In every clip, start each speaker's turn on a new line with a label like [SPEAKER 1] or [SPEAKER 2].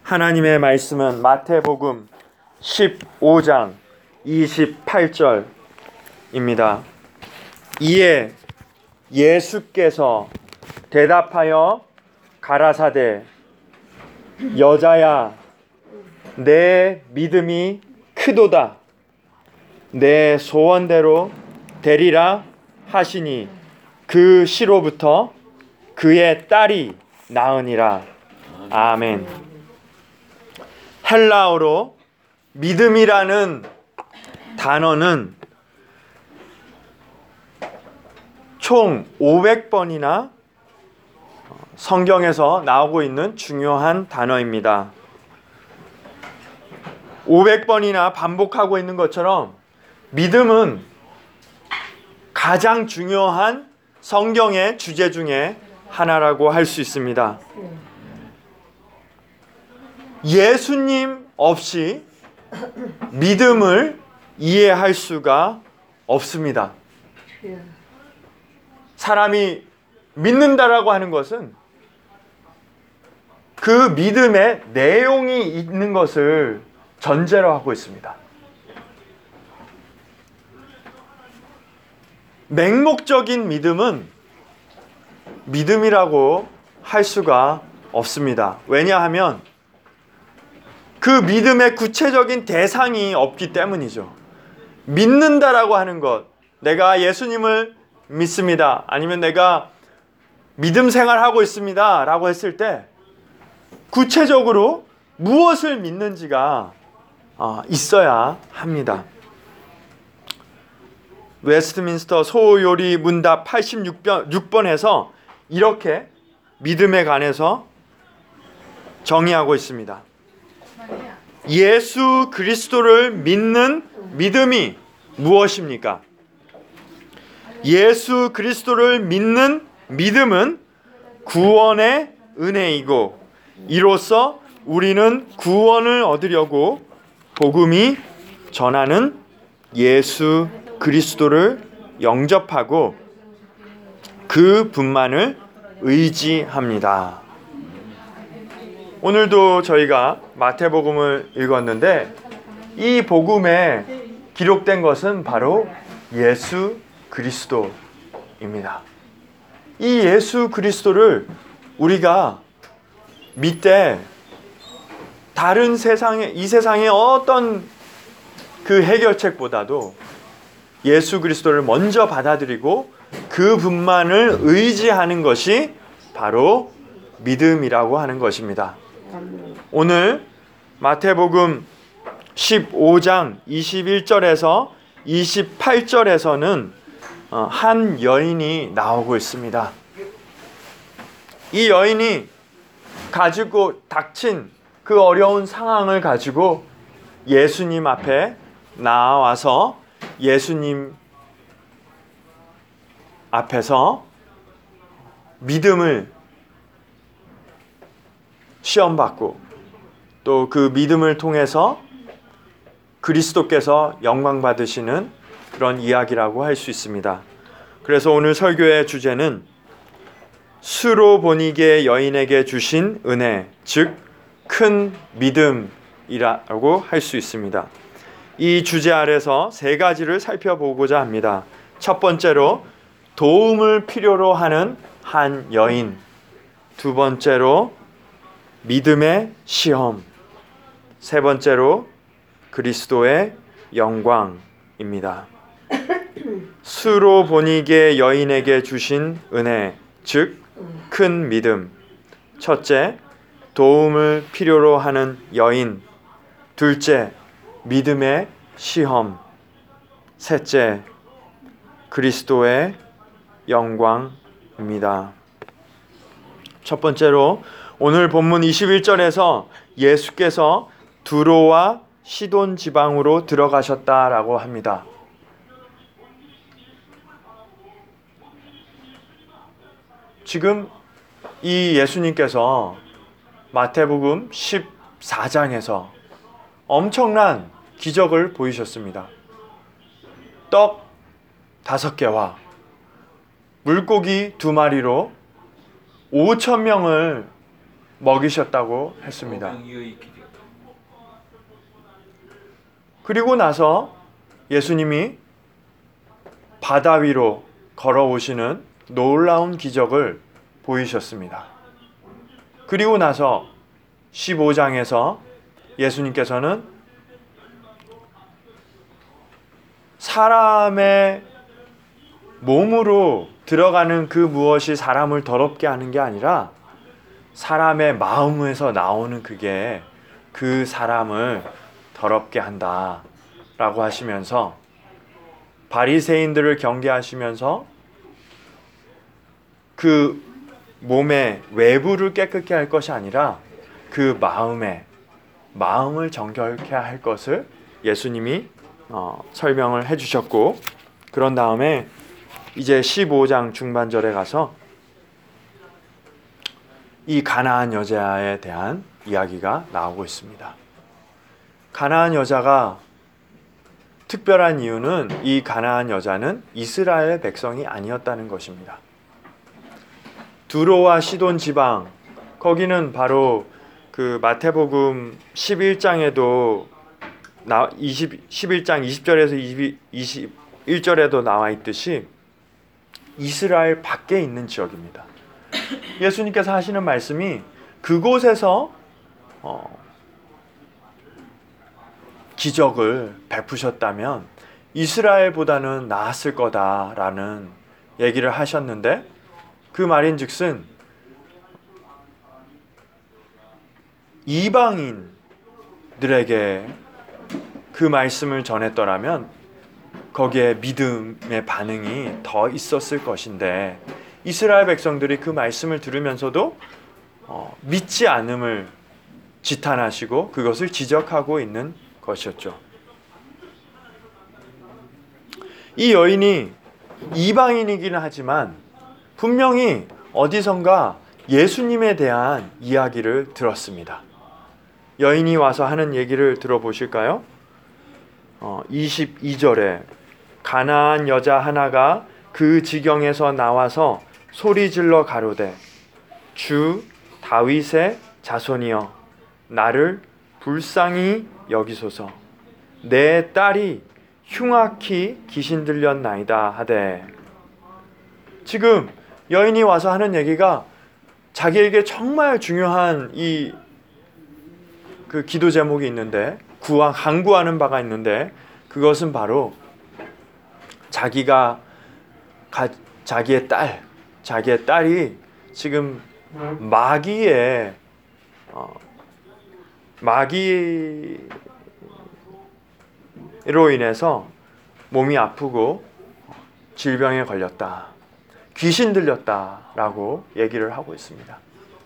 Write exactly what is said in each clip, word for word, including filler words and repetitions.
[SPEAKER 1] 하나님의 말씀은 마태복음 십오 장 이십팔 절입니다. 이에 예수께서 대답하여 가라사대 여자야 내 믿음이 크도다 내 소원대로 되리라 하시니 그 시로부터 그의 딸이 나으니라. 아멘. 헬라어로 믿음이라는 단어는 총 오백 번이나 성경에서 나오고 있는 중요한 단어입니다. 오백 번이나 반복하고 있는 것처럼 믿음은 가장 중요한 성경의 주제 중에 하나라고 할 수 있습니다. 예수님 없이 믿음을 이해할 수가 없습니다. 사람이 믿는다라고 하는 것은 그 믿음에 내용이 있는 것을 전제로 하고 있습니다. 맹목적인 믿음은 믿음이라고 할 수가 없습니다. 왜냐하면 그 믿음의 구체적인 대상이 없기 때문이죠. 믿는다라고 하는 것, 내가 예수님을 믿습니다, 아니면 내가 믿음 생활하고 있습니다 라고 했을 때 구체적으로 무엇을 믿는지가 있어야 합니다. 웨스트민스터 소요리 문답 팔십육 번에서 이렇게 믿음에 관해서 정의하고 있습니다. 예수 그리스도를 믿는 믿음이 무엇입니까? 예수 그리스도를 믿는 믿음은 구원의 은혜이고 이로써 우리는 구원을 얻으려고 복음이 전하는 예수 그리스도를 영접하고 그 분만을 의지합니다. 오늘도 저희가 마태복음을 읽었는데 이 복음에 기록된 것은 바로 예수 그리스도입니다. 이 예수 그리스도를 우리가 믿되 다른 세상에, 이 세상의 어떤 그 해결책보다도 예수 그리스도를 먼저 받아들이고 그 분만을 의지하는 것이 바로 믿음이라고 하는 것입니다. 오늘 마태복음 십오 장 이십일 절에서 이십팔 절에서는 한 여인이 나오고 있습니다. 이 여인이 가지고 닥친 그 어려운 상황을 가지고 예수님 앞에 나와서 예수님 앞에서 믿음을 시험받고 또 그 믿음을 통해서 그리스도께서 영광 받으시는 그런 이야기라고 할 수 있습니다. 그래서 오늘 설교의 주제는 수로보니게 여인에게 주신 은혜, 즉 큰 믿음이라고 할 수 있습니다. 이 주제 아래서 세 가지를 살펴보고자 합니다. 첫 번째로 도움을 필요로 하는 한 여인, 두 번째로 믿음의 시험, 세 번째로 그리스도의 영광입니다. 수로보니게 여인에게 주신 은혜, 즉 큰 믿음. 첫째, 도움을 필요로 하는 여인. 둘째, 믿음의 시험. 셋째, 그리스도의 영광입니다. 첫 번째로 오늘 본문 이십일 절에서 예수께서 두로와 시돈 지방으로 들어가셨다라고 합니다. 지금 이 예수님께서 마태복음 십사 장에서 엄청난 기적을 보이셨습니다. 떡 다섯 개와 물고기 두 마리로 오천 명을 먹이셨다고 했습니다. 그리고 나서 예수님이 바다 위로 걸어오시는 놀라운 기적을 보이셨습니다. 그리고 나서 십오 장에서 예수님께서는 사람의 몸으로 들어가는 그 무엇이 사람을 더럽게 하는 게 아니라 사람의 마음에서 나오는 그게 그 사람을 더럽게 한다 라고 하시면서 바리새인들을 경계하시면서 그 몸의 외부를 깨끗게 할 것이 아니라 그 마음에 마음을 정결케 할 것을 예수님이 어, 설명을 해주셨고, 그런 다음에 이제 십오 장 중반절에 가서 이 가나안 여자에 대한 이야기가 나오고 있습니다. 가나안 여자가 특별한 이유는 이 가나안 여자는 이스라엘 백성이 아니었다는 것입니다. 두로와 시돈 지방, 거기는 바로 그 마태복음 십일 장에도 나 이십, 십일 장 이십 절에서 이십일 절에도 나와 있듯이 이스라엘 밖에 있는 지역입니다. 예수님께서 하시는 말씀이 그곳에서 어, 기적을 베푸셨다면 이스라엘보다는 나았을 거다라는 얘기를 하셨는데, 그 말인즉슨 이방인들에게 그 말씀을 전했더라면 거기에 믿음의 반응이 더 있었을 것인데, 이스라엘 백성들이 그 말씀을 들으면서도 어, 믿지 않음을 지탄하시고 그것을 지적하고 있는 것이었죠. 이 여인이 이방인이긴 하지만 분명히 어디선가 예수님에 대한 이야기를 들었습니다. 여인이 와서 하는 얘기를 들어보실까요? 어, 이십이 절에 가나안 여자 하나가 그 지경에서 나와서 소리질러 가로되 주 다윗의 자손이여 나를 불쌍히 여기소서. 내 딸이 흉악히 귀신 들렸나이다 하되. 지금 여인이 와서 하는 얘기가 자기에게 정말 중요한 이 그 기도 제목이 있는데, 구하, 간구하는 바가 있는데, 그것은 바로 자기가 가, 자기의 딸, 자기의 딸이 지금 마귀의 어, 마귀로 인해서 몸이 아프고 질병에 걸렸다, 귀신 들렸다라고 얘기를 하고 있습니다.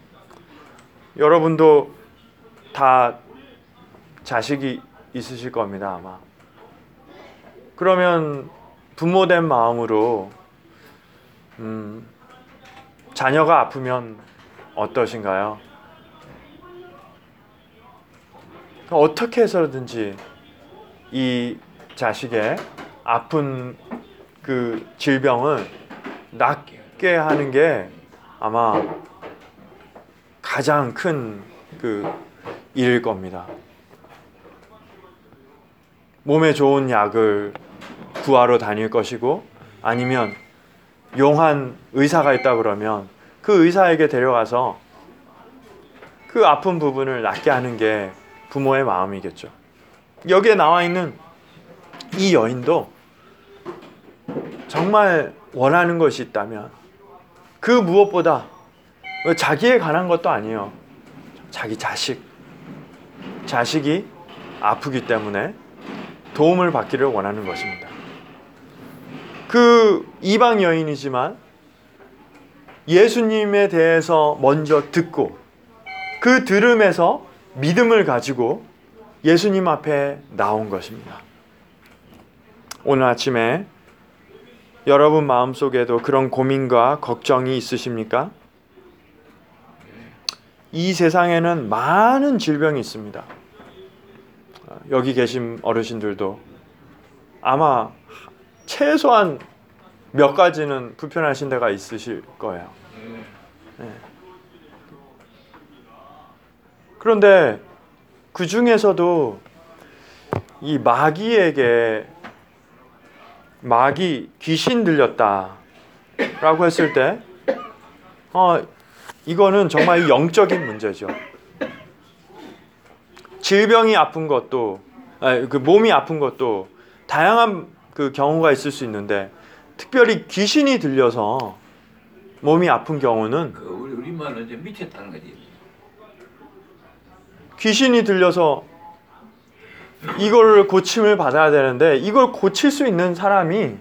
[SPEAKER 1] 여러분도 다 자식이 있으실 겁니다, 아마. 그러면 부모된 마음으로 음, 자녀가 아프면 어떠신가요? 어떻게 해서든지 이 자식의 아픈 그 질병을 낫게 하는 게 아마 가장 큰 그 일일 겁니다. 몸에 좋은 약을 구하러 다닐 것이고, 아니면 용한 의사가 있다 그러면 그 의사에게 데려가서 그 아픈 부분을 낫게 하는 게 부모의 마음이겠죠. 여기에 나와 있는 이 여인도 정말 원하는 것이 있다면 그 무엇보다 자기에 관한 것도 아니에요. 자기 자식, 자식이 아프기 때문에 도움을 받기를 원하는 것입니다. 그 이방 여인이지만 예수님에 대해서 먼저 듣고 그 들음에서 믿음을 가지고 예수님 앞에 나온 것입니다. 오늘 아침에 여러분 마음속에도 그런 고민과 걱정이 있으십니까? 이 세상에는 많은 질병이 있습니다. 여기 계신 어르신들도 아마 최소한 몇 가지는 불편하신 데가 있으실 거예요. 네. 그런데 그 중에서도 이 마귀에게 마귀 귀신 들렸다라고 했을 때 어, 이거는 정말 영적인 문제죠. 질병이 아픈 것도 아니, 그 몸이 아픈 것도 다양한 그 경우가 있을 수 있는데 특별히 귀신이 들려서 몸이 아픈 경우는
[SPEAKER 2] 그 우리 우리말로 이제 미쳤다는 거지.
[SPEAKER 1] 귀신이 들려서 이걸 고침을 받아야 되는데 이걸 고칠 수 있는 사람이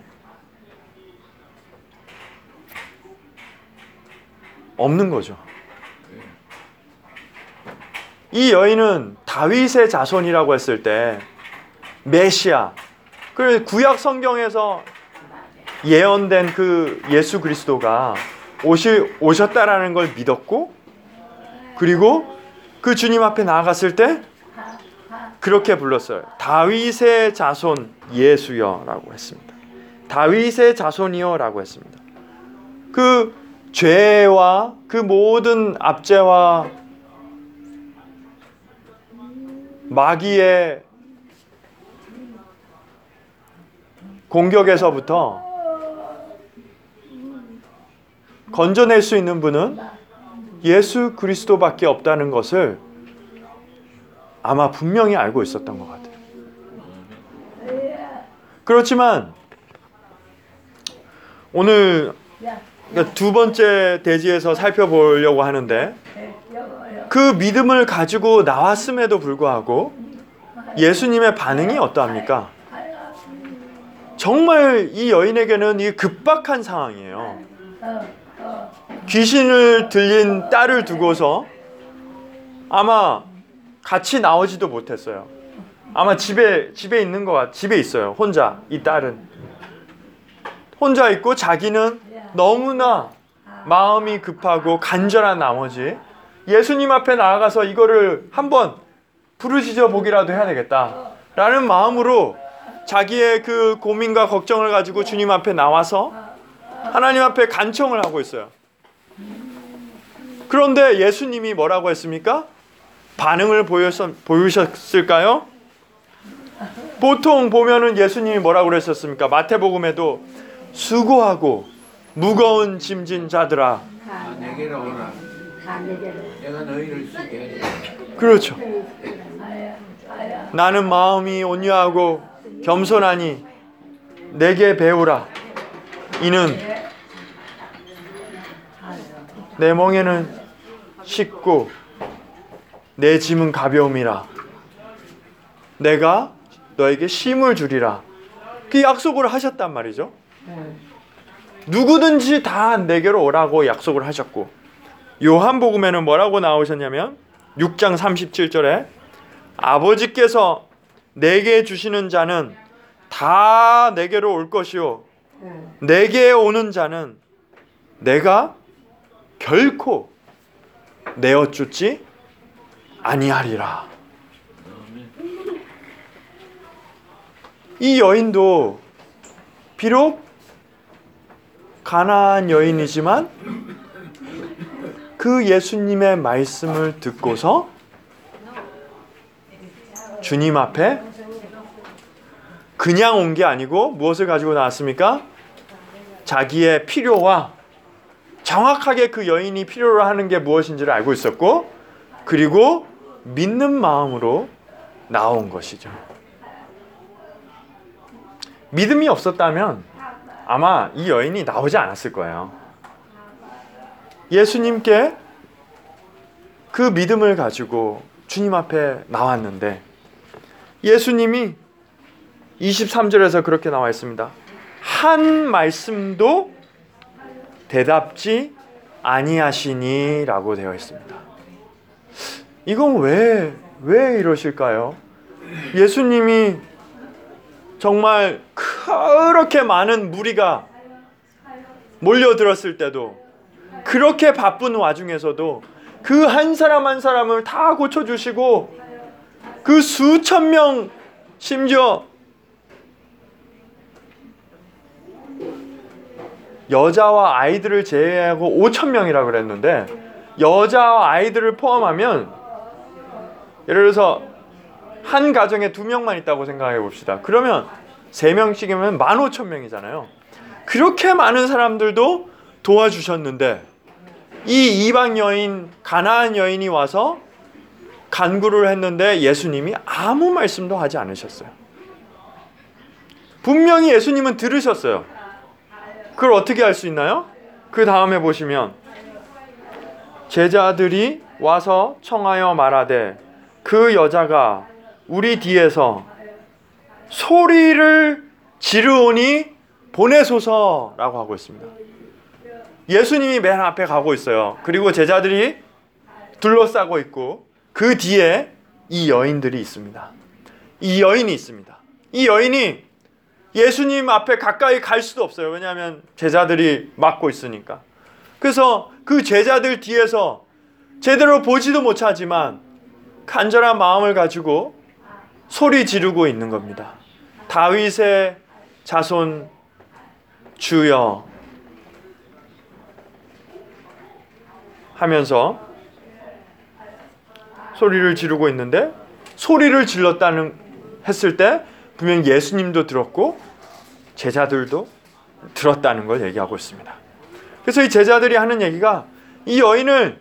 [SPEAKER 1] 없는 거죠. 이 여인은 다윗의 자손이라고 했을 때 메시아, 그 구약 성경에서 예언된 그 예수 그리스도가 오시, 오셨다라는 걸 믿었고, 그리고 그 주님 앞에 나아갔을 때 그렇게 불렀어요. 다윗의 자손 예수여라고 했습니다. 다윗의 자손이여라고 했습니다. 그 죄와 그 모든 압제와 마귀의 공격에서부터 건져낼 수 있는 분은 예수 그리스도밖에 없다는 것을 아마 분명히 알고 있었던 것 같아요. 그렇지만 오늘 두 번째 대지에서 살펴보려고 하는데 그 믿음을 가지고 나왔음에도 불구하고 예수님의 반응이 어떠합니까? 정말 이 여인에게는 이 급박한 상황이에요. 귀신을 들린 딸을 두고서 아마 같이 나오지도 못했어요. 아마 집에 집에 있는 것 같, 집에 있어요. 혼자 이 딸은 혼자 있고 자기는 너무나 마음이 급하고 간절한 나머지 예수님 앞에 나아가서 이거를 한번 부르짖어 보기라도 해야 되겠다라는 마음으로 자기의 그 고민과 걱정을 가지고 주님 앞에 나와서 하나님 앞에 간청을 하고 있어요. 그런데 예수님이 뭐라고 했습니까? 반응을 보였, 보이셨을까요? 보통 보면은 예수님이 뭐라고 그랬었습니까? 마태복음에도 수고하고 무거운 짐진 자들아
[SPEAKER 2] 다 내게로 오라. 내가 너희를 쉬게 하리라.
[SPEAKER 1] 그렇죠. 나는 마음이 온유하고 겸손하니 내게 배우라. 이는 내 멍에는 쉽고 내 짐은 가벼움이라. 내가 너에게 쉼을 주리라. 그 약속을 하셨단 말이죠. 누구든지 다 내게로 오라고 약속을 하셨고, 요한복음에는 뭐라고 나오셨냐면 육 장 삼십칠 절에 아버지께서 내게 주시는 자는 다 내게로 올 것이요 내게 오는 자는 내가 결코 내어 쫓지 아니하리라. 이 여인도 비록 가난한 여인이지만 그 예수님의 말씀을 듣고서 주님 앞에 그냥 온 게 아니고 무엇을 가지고 나왔습니까? 자기의 필요와 정확하게 그 여인이 필요로 하는 게 무엇인지를 알고 있었고, 그리고 믿는 마음으로 나온 것이죠. 믿음이 없었다면 아마 이 여인이 나오지 않았을 거예요. 예수님께 그 믿음을 가지고 주님 앞에 나왔는데 예수님이 이십삼 절에서 그렇게 나와 있습니다. 한 말씀도 대답지 아니하시니 라고 되어 있습니다. 이건 왜, 왜 이러실까요? 예수님이 정말 그렇게 많은 무리가 몰려들었을 때도, 그렇게 바쁜 와중에서도 그 한 사람 한 사람을 다 고쳐주시고, 그 수천 명, 심지어 여자와 아이들을 제외하고 오천 명이라고 그랬는데 여자와 아이들을 포함하면 예를 들어서 한 가정에 두 명만 있다고 생각해 봅시다. 그러면 세 명씩이면 만 오천 명이잖아요. 그렇게 많은 사람들도 도와주셨는데 이 이방 여인, 가나안 여인이 와서 간구를 했는데 예수님이 아무 말씀도 하지 않으셨어요. 분명히 예수님은 들으셨어요. 그걸 어떻게 할 수 있나요? 그 다음에 보시면 제자들이 와서 청하여 말하되 그 여자가 우리 뒤에서 소리를 지르오니 보내소서라고 하고 있습니다. 예수님이 맨 앞에 가고 있어요. 그리고 제자들이 둘러싸고 있고 그 뒤에 이 여인들이 있습니다. 이 여인이 있습니다. 이 여인이 예수님 앞에 가까이 갈 수도 없어요. 왜냐하면 제자들이 막고 있으니까. 그래서 그 제자들 뒤에서 제대로 보지도 못하지만 간절한 마음을 가지고 소리 지르고 있는 겁니다. 다윗의 자손 주여 하면서 소리를 지르고 있는데, 소리를 질렀다는 했을 때 분명 예수님도 들었고 제자들도 들었다는 걸 얘기하고 있습니다. 그래서 이 제자들이 하는 얘기가 이 여인을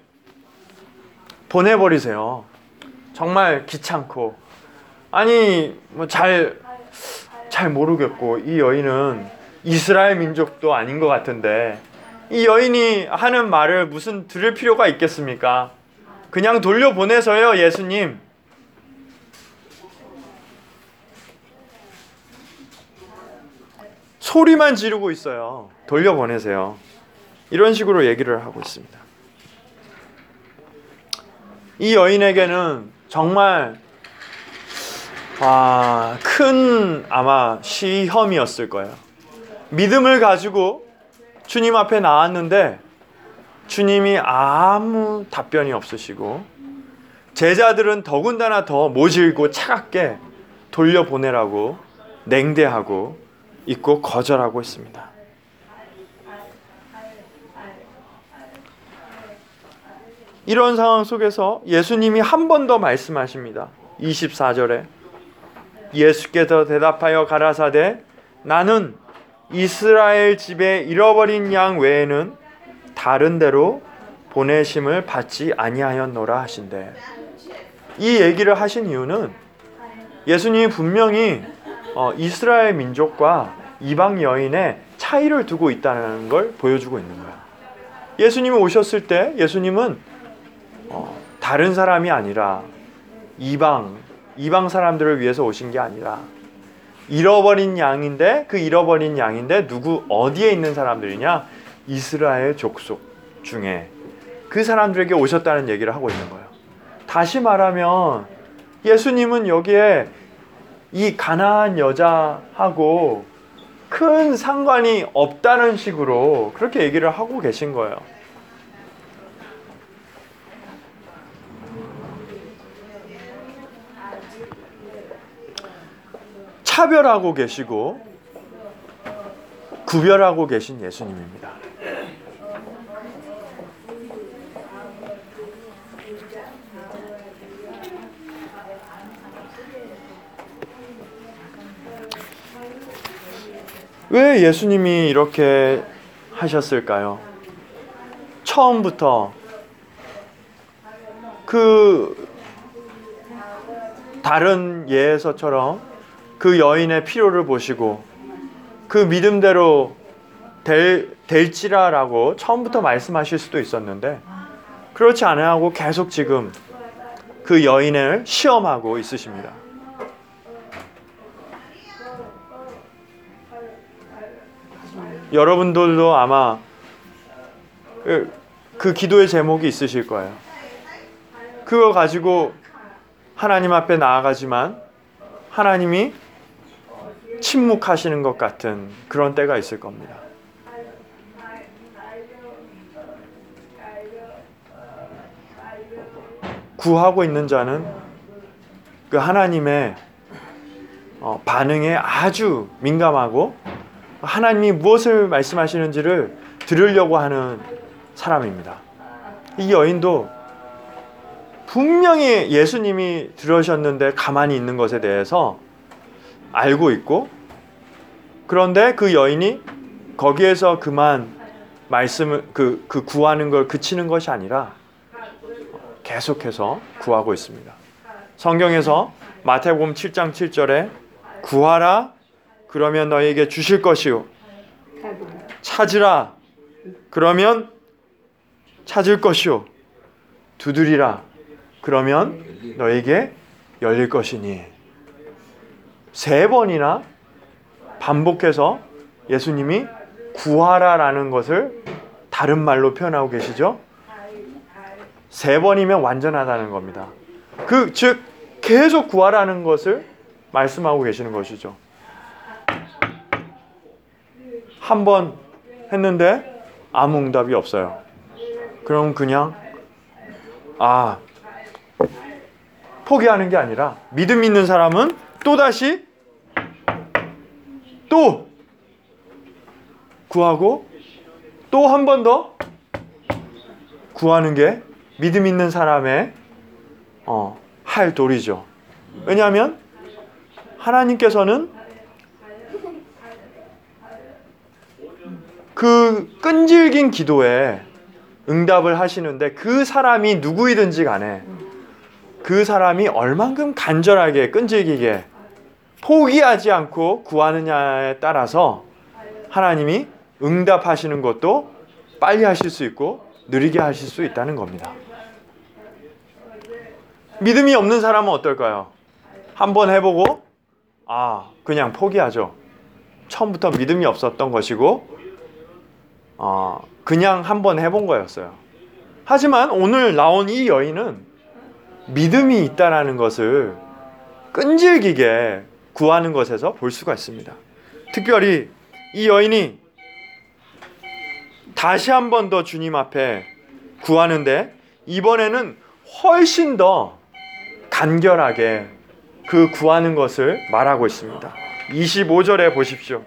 [SPEAKER 1] 보내버리세요. 정말 귀찮고, 아니 뭐 잘 잘 모르겠고, 이 여인은 이스라엘 민족도 아닌 것 같은데 이 여인이 하는 말을 무슨 들을 필요가 있겠습니까? 그냥 돌려보내서요. 예수님, 소리만 지르고 있어요. 돌려보내세요. 이런 식으로 얘기를 하고 있습니다. 이 여인에게는 정말 아, 큰 아마 시험이었을 거예요. 믿음을 가지고 주님 앞에 나왔는데 주님이 아무 답변이 없으시고 제자들은 더군다나 더 모질고 차갑게 돌려보내라고 냉대하고 있고 거절하고 있습니다. 이런 상황 속에서 예수님이 한 번 더 말씀하십니다. 이십사 절에 예수께서 대답하여 가라사대 나는 이스라엘 집에 잃어버린 양 외에는 다른 데로 보내심을 받지 아니하였노라 하신대. 이 얘기를 하신 이유는 예수님이 분명히 어, 이스라엘 민족과 이방 여인의 차이를 두고 있다는 걸 보여주고 있는 거예요. 예수님이 오셨을 때 예수님은 어, 다른 사람이 아니라 이방, 이방 사람들을 위해서 오신 게 아니라 잃어버린 양인데, 그 잃어버린 양인데 누구 어디에 있는 사람들이냐? 이스라엘 족속 중에 그 사람들에게 오셨다는 얘기를 하고 있는 거예요. 다시 말하면 예수님은 여기에 이 가나안 여자하고 큰 상관이 없다는 식으로 그렇게 얘기를 하고 계신 거예요. 차별하고 계시고 구별하고 계신 예수님입니다. 왜 예수님이 이렇게 하셨을까요? 처음부터 그 다른 예에서처럼 그 여인의 필요를 보시고 그 믿음대로 될, 될지라라고 처음부터 말씀하실 수도 있었는데 그렇지 않아하고 계속 지금 그 여인을 시험하고 있으십니다. 여러분들도 아마 그, 그 기도의 제목이 있으실 거예요. 그거 가지고 하나님 앞에 나아가지만 하나님이 침묵하시는 것 같은 그런 때가 있을 겁니다. 구하고 있는 자는 그 하나님의 반응에 아주 민감하고 하나님이 무엇을 말씀하시는지를 들으려고 하는 사람입니다. 이 여인도 분명히 예수님이 들으셨는데 가만히 있는 것에 대해서 알고 있고, 그런데 그 여인이 거기에서 그만 말씀을 그, 그 구하는 걸 그치는 것이 아니라 계속해서 구하고 있습니다. 성경에서 마태복음 칠 장 칠 절에 구하라 그러면 너에게 주실 것이요 찾으라 그러면 찾을 것이요 두드리라 그러면 너에게 열릴 것이니, 세 번이나 반복해서 예수님이 구하라라는 것을 다른 말로 표현하고 계시죠. 세 번이면 완전하다는 겁니다. 그 즉 계속 구하라는 것을 말씀하고 계시는 것이죠. 한 번 했는데 아무 응답이 없어요. 그럼 그냥 아 포기하는 게 아니라 믿음 있는 사람은 또다시 또 구하고 또 한 번 더 구하는 게 믿음 있는 사람의 어, 할 도리죠. 왜냐하면 하나님께서는 그 끈질긴 기도에 응답을 하시는데, 그 사람이 누구이든지 간에 그 사람이 얼만큼 간절하게 끈질기게 포기하지 않고 구하느냐에 따라서 하나님이 응답하시는 것도 빨리 하실 수 있고 느리게 하실 수 있다는 겁니다. 믿음이 없는 사람은 어떨까요? 한번 해보고 아 그냥 포기하죠. 처음부터 믿음이 없었던 것이고 어, 그냥 한번 해본 거였어요. 하지만 오늘 나온 이 여인은 믿음이 있다는 것을 끈질기게 구하는 것에서 볼 수가 있습니다. 특별히 이 여인이 다시 한 번 더 주님 앞에 구하는데, 이번에는 훨씬 더 간결하게 그 구하는 것을 말하고 있습니다. 이십오 절에 보십시오.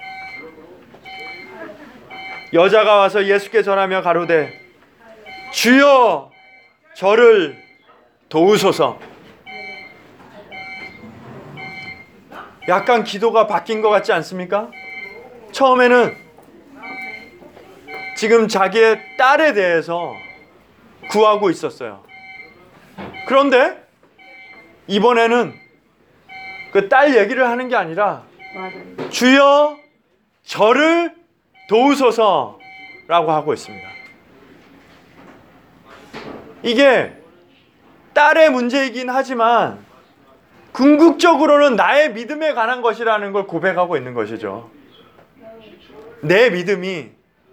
[SPEAKER 1] 여자가 와서 예수께 전하며 가로되 주여 저를 도우소서. 약간 기도가 바뀐 것 같지 않습니까? 처음에는 지금 자기의 딸에 대해서 구하고 있었어요. 그런데 이번에는 그 딸 얘기를 하는 게 아니라 주여 저를 도우소서라고 하고 있습니다. 이게 딸의 문제이긴 하지만 궁극적으로는 나의 믿음에 관한 것이라는 걸 고백하고 있는 것이죠. 내 믿음이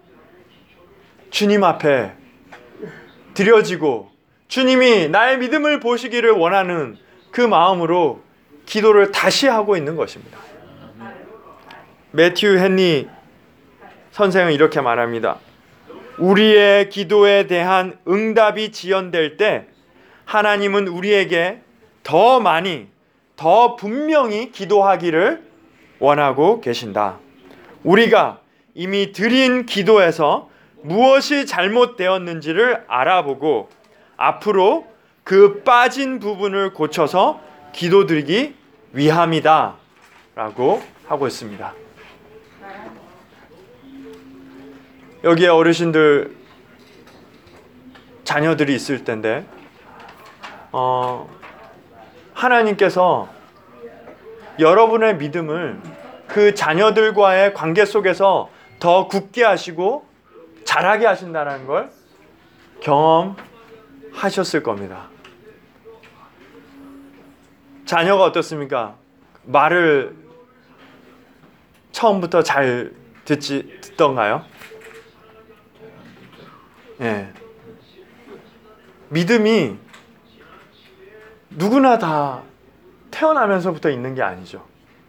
[SPEAKER 1] 주님 앞에 드려지고 주님이 나의 믿음을 보시기를 원하는 그 마음으로 기도를 다시 하고 있는 것입니다. 매튜 헨리 선생은 이렇게 말합니다. 우리의 기도에 대한 응답이 지연될 때 하나님은 우리에게 더 많이, 더 분명히 기도하기를 원하고 계신다. 우리가 이미 드린 기도에서 무엇이 잘못되었는지를 알아보고 앞으로 그 빠진 부분을 고쳐서 기도드리기 위함이다 라고 하고 있습니다. 여기에 어르신들 자녀들이 있을 텐데 어, 하나님께서 여러분의 믿음을 그 자녀들과의 관계 속에서 더 굳게 하시고 자라게 하신다는 걸 경험하셨을 겁니다. 자녀가 어떻습니까? 말을 처음부터 잘 듣지, 듣던가요? 예. 믿음이 누구나 다 태어나면서부터 있는 게 아니죠.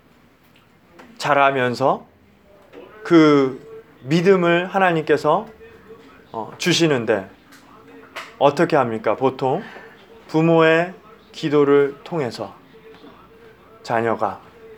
[SPEAKER 1] 자라면서 그 믿음을 하나님께서 어, 주시는데 어떻게 합니까? 보통 부모의 기도를 통해서 자녀가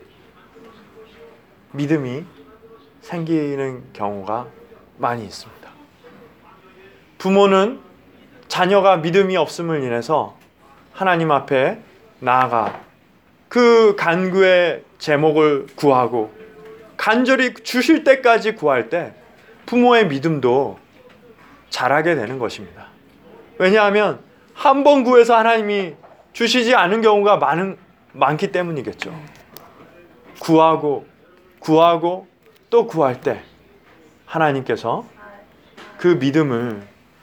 [SPEAKER 1] 믿음이 생기는 경우가 많이 있습니다. 부모는 자녀가 믿음이 없음을 인해서 하나님 앞에 나아가 그 간구의 제목을 구하고 간절히 주실 때까지 구할 때 부모의 믿음도 자라게 되는 것입니다. 왜냐하면 한 번 구해서 하나님이 주시지 않은 경우가 많은, 많기 때문이겠죠. 구하고 구하고 또 구할 때 하나님께서 그 믿음을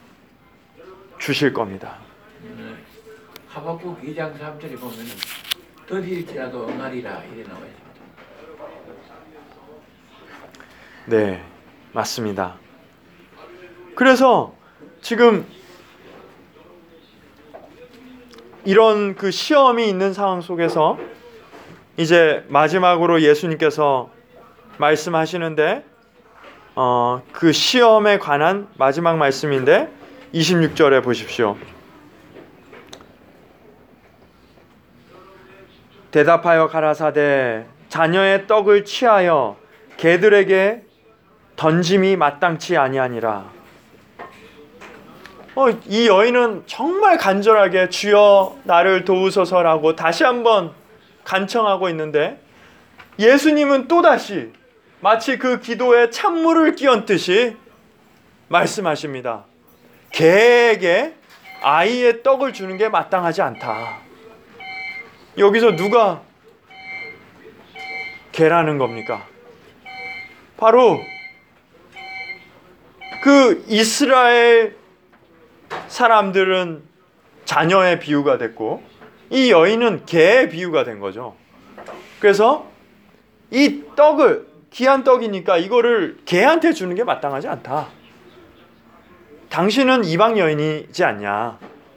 [SPEAKER 1] 주실 겁니다.
[SPEAKER 2] 음, 하박국 이 장 삼 절에 보면은 더딜지라도 응하리라 이래 나와 있습니다.
[SPEAKER 1] 네, 맞습니다. 그래서 지금 이런 그 시험이 있는 상황 속에서 이제 마지막으로 예수님께서 말씀하시는데 어, 그 시험에 관한 마지막 말씀인데 이십육 절에 보십시오. 대답하여 가라사대 자녀의 떡을 취하여 개들에게 던짐이 마땅치 아니하니라. 어, 이 여인은 정말 간절하게 주여 나를 도우소서라고 다시 한번 간청하고 있는데 예수님은 또다시 마치 그 기도에 찬물을 끼얹듯이 말씀하십니다. 개에게 아이의 떡을 주는 게 마땅하지 않다. 여기서 누가 개라는 겁니까? 바로 그 이스라엘 사람들은 자녀의 비유가 됐고 이 여인은 개의 비유가 된 거죠. 그래서 이 떡을 귀한 떡이니까 이거를 개한테 주는 게 마땅하지 않다. 당신은 이방 여인이지 않냐.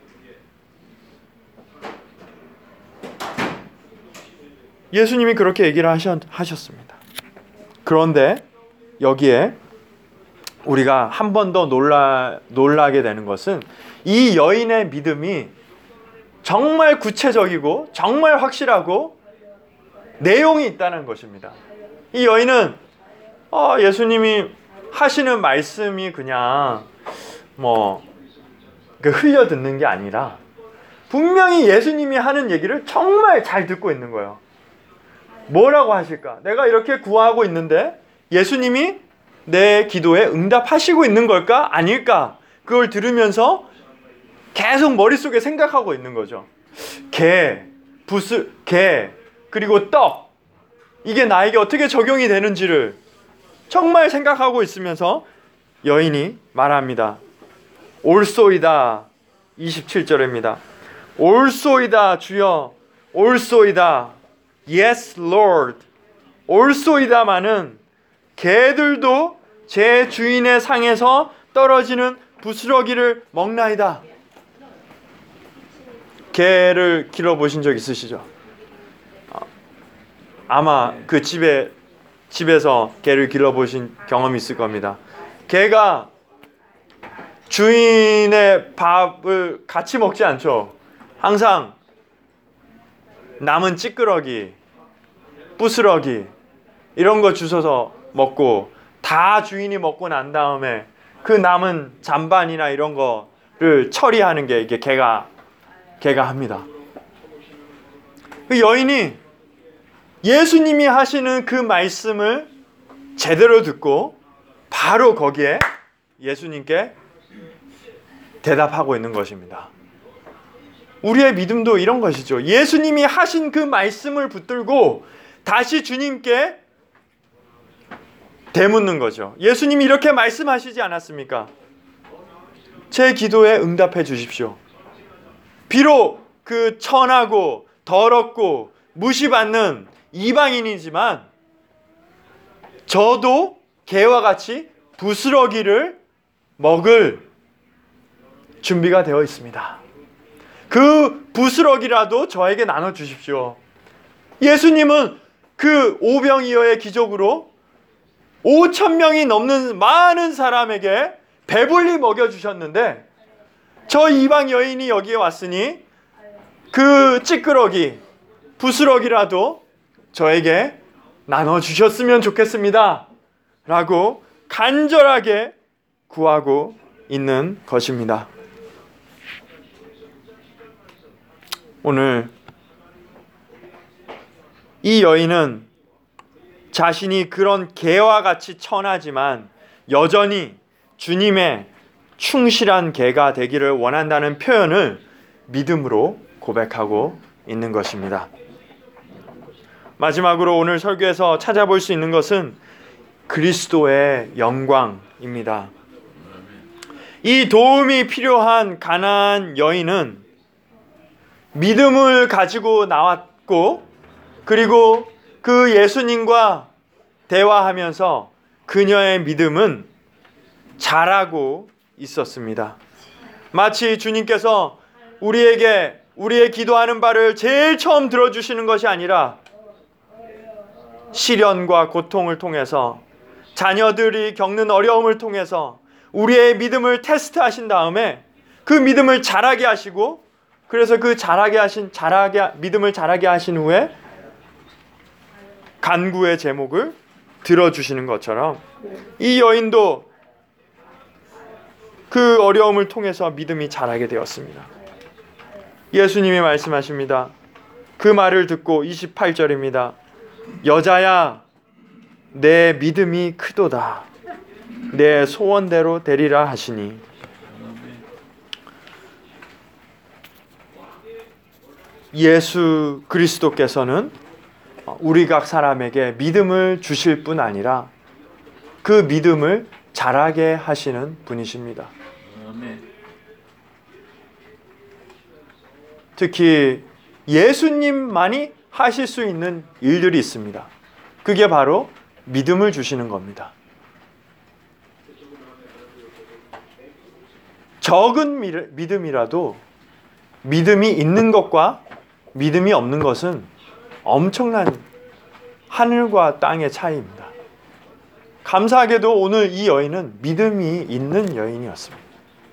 [SPEAKER 1] 예수님이 그렇게 얘기를 하셨, 하셨습니다. 그런데 여기에 우리가 한 번 더 놀라, 놀라게 되는 것은 이 여인의 믿음이 정말 구체적이고 정말 확실하고 내용이 있다는 것입니다. 이 여인은 어, 예수님이 하시는 말씀이 그냥 뭐 흘려 듣는 게 아니라 분명히 예수님이 하는 얘기를 정말 잘 듣고 있는 거예요. 뭐라고 하실까? 내가 이렇게 구하고 있는데 예수님이 내 기도에 응답하시고 있는 걸까? 아닐까? 그걸 들으면서 계속 머릿속에 생각하고 있는 거죠. 개, 부스, 개, 그리고 떡. 이게 나에게 어떻게 적용이 되는지를 정말 생각하고 있으면서 여인이 말합니다. 올소이다. 이십칠 절입니다. 올소이다 주여. 올소이다. Yes, Lord. 올소이다마는 개들도 제 주인의 상에서 떨어지는 부스러기를 먹나이다. 개를 길러보신 적 있으시죠? 아마 그 집에, 집에서 개를 길러보신 경험이 있을 겁니다. 개가 주인의 밥을 같이 먹지 않죠. 항상 남은 찌끄러기, 부스러기 이런 거 주워서 먹고 다 주인이 먹고 난 다음에 그 남은 잔반이나 이런 거를 처리하는 게 이게 개가 개가 합니다. 그 여인이 예수님이 하시는 그 말씀을 제대로 듣고 바로 거기에 예수님께 대답하고 있는 것입니다. 우리의 믿음도 이런 것이죠. 예수님이 하신 그 말씀을 붙들고 다시 주님께 되묻는 거죠. 예수님이 이렇게 말씀하시지 않았습니까? 제 기도에 응답해 주십시오. 비록 그 천하고 더럽고 무시받는 이방인이지만 저도 개와 같이 부스러기를 먹을 준비가 되어 있습니다. 그 부스러기라도 저에게 나눠주십시오. 예수님은 그 오병이어의 기적으로 오천 명이 넘는 많은 사람에게 배불리 먹여주셨는데 저 이방 여인이 여기에 왔으니 그 찌끄러기, 부스러기라도 저에게 나눠주셨으면 좋겠습니다. 라고 간절하게 구하고 있는 것입니다. 오늘 이 여인은 자신이 그런 개와 같이 천하지만 여전히 주님의 충실한 개가 되기를 원한다는 표현을 믿음으로 고백하고 있는 것입니다. 마지막으로 오늘 설교에서 찾아볼 수 있는 것은 그리스도의 영광입니다. 이 도움이 필요한 가나안 여인은 믿음을 가지고 나왔고, 그리고 그 예수님과 대화하면서 그녀의 믿음은 자라고 있었습니다. 마치 주님께서 우리에게 우리의 기도하는 바를 제일 처음 들어주시는 것이 아니라 시련과 고통을 통해서, 자녀들이 겪는 어려움을 통해서 우리의 믿음을 테스트하신 다음에 그 믿음을 자라게 하시고, 그래서 그 자라게 하신 자라게 믿음을 자라게 하신 후에 간구의 제목을 들어주시는 것처럼 이 여인도 그 어려움을 통해서 믿음이 자라게 되었습니다. 예수님이 말씀하십니다. 그 말을 듣고 이십팔 절입니다. 여자야, 내 믿음이 크도다. 내 소원대로 되리라 하시니. 예수 그리스도께서는 우리 각 사람에게 믿음을 주실 뿐 아니라 그 믿음을 자라게 하시는 분이십니다. 특히 예수님만이 하실 수 있는 일들이 있습니다. 그게 바로 믿음을 주시는 겁니다. 적은 믿음이라도 믿음이 있는 것과 믿음이 없는 것은 엄청난 하늘과 땅의 차이입니다. 감사하게도 오늘 이 여인은 믿음이 있는 여인이었습니다.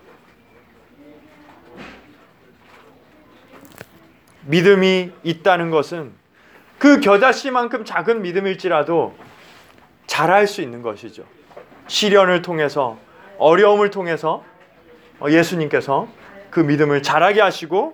[SPEAKER 1] 믿음이 있다는 것은 그 겨자씨만큼 작은 믿음일지라도 자랄 수 있는 것이죠. 시련을 통해서, 어려움을 통해서 예수님께서 그 믿음을 자라게 하시고,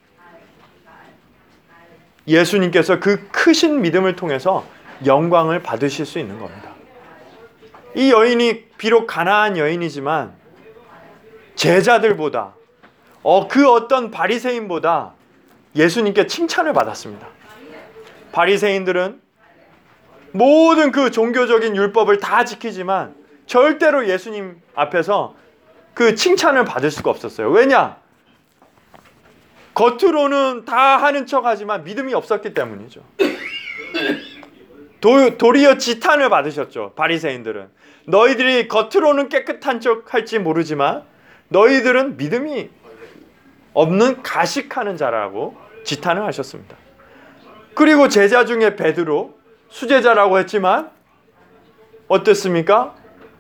[SPEAKER 1] 예수님께서 그 크신 믿음을 통해서 영광을 받으실 수 있는 겁니다. 이 여인이 비록 가난한 여인이지만 제자들보다, 어, 그 어떤 바리새인보다 예수님께 칭찬을 받았습니다. 바리새인들은 모든 그 종교적인 율법을 다 지키지만 절대로 예수님 앞에서 그 칭찬을 받을 수가 없었어요. 왜냐? 겉으로는 다 하는 척하지만 믿음이 없었기 때문이죠. 도, 도리어 지탄을 받으셨죠. 바리새인들은 너희들이 겉으로는 깨끗한 척 할지 모르지만 너희들은 믿음이 없는 가식하는 자라고 지탄을 하셨습니다. 그리고 제자 중에 베드로, 수제자라고 했지만 어땠습니까?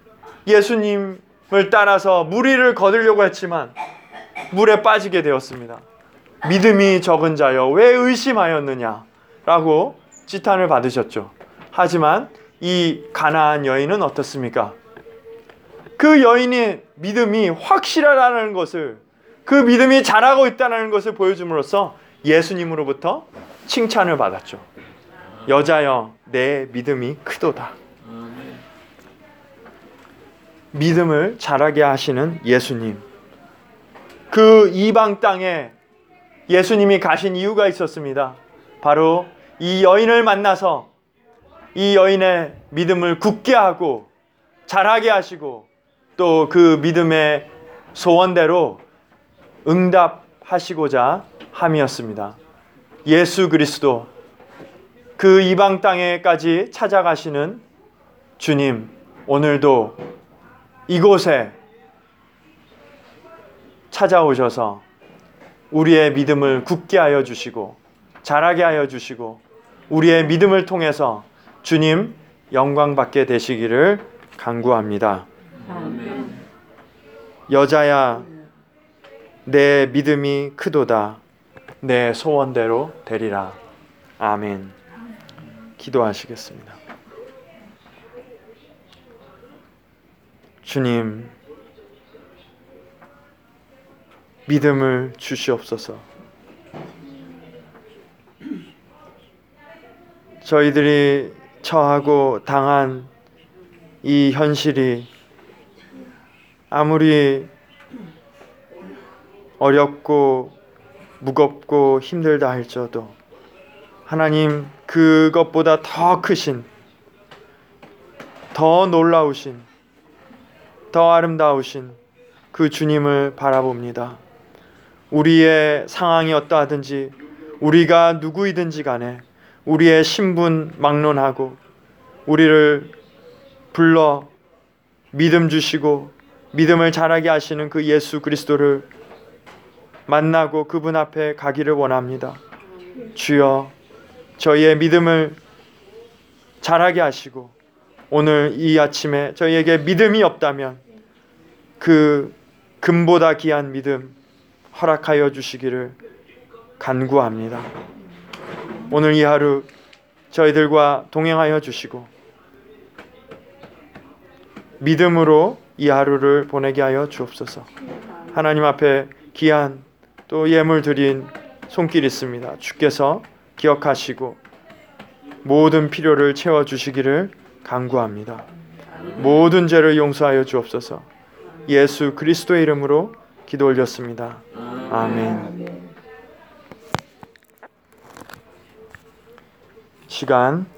[SPEAKER 1] 예수님을 따라서 무리를 거두려고 했지만 물에 빠지게 되었습니다. 믿음이 적은 자여 왜 의심하였느냐 라고 지탄을 받으셨죠. 하지만 이 가나안 여인은 어떻습니까? 그 여인의 믿음이 확실하다는 것을, 그 믿음이 자라고 있다는 것을 보여줌으로써 예수님으로부터 칭찬을 받았죠. 여자여, 내 믿음이 크도다. 믿음을 자라게 하시는 예수님. 그 이방 땅에 예수님이 가신 이유가 있었습니다. 바로 이 여인을 만나서 이 여인의 믿음을 굳게 하고 자라게 하시고 또 그 믿음의 소원대로 응답하시고자 함이었습니다. 예수 그리스도, 그 이방 땅에까지 찾아가시는 주님, 오늘도 이곳에 찾아오셔서 우리의 믿음을 굳게 하여 주시고 자라게 하여 주시고 우리의 믿음을 통해서 주님 영광 받게 되시기를 간구합니다.
[SPEAKER 3] 아멘.
[SPEAKER 1] 여자야, 내 믿음이 크도다. 내 소원대로 되리라. 아멘. 기도하시겠습니다. 주님, 믿음을 주시옵소서. 저희들이 처하고 당한 이 현실이 아무리 어렵고 무겁고 힘들다 할지라도 하나님, 그것보다 더 크신, 더 놀라우신, 더 아름다우신 그 주님을 바라봅니다. 우리의 상황이 어떠하든지, 우리가 누구이든지 간에 우리의 신분 막론하고 우리를 불러 믿음 주시고 믿음을 자라게 하시는 그 예수 그리스도를 만나고 그분 앞에 가기를 원합니다. 주여, 저희의 믿음을 자라게 하시고 오늘 이 아침에 저희에게 믿음이 없다면 그 금보다 귀한 믿음 허락하여 주시기를 간구합니다. 오늘 이 하루 저희들과 동행하여 주시고 믿음으로 이 하루를 보내게 하여 주옵소서. 하나님 앞에 귀한 또 예물 드린 손길 있습니다. 주께서 기억하시고 모든 필요를 채워주시기를 간구합니다. 모든 죄를 용서하여 주옵소서. 예수 그리스도의 이름으로 기도 올렸습니다. 아멘. 시간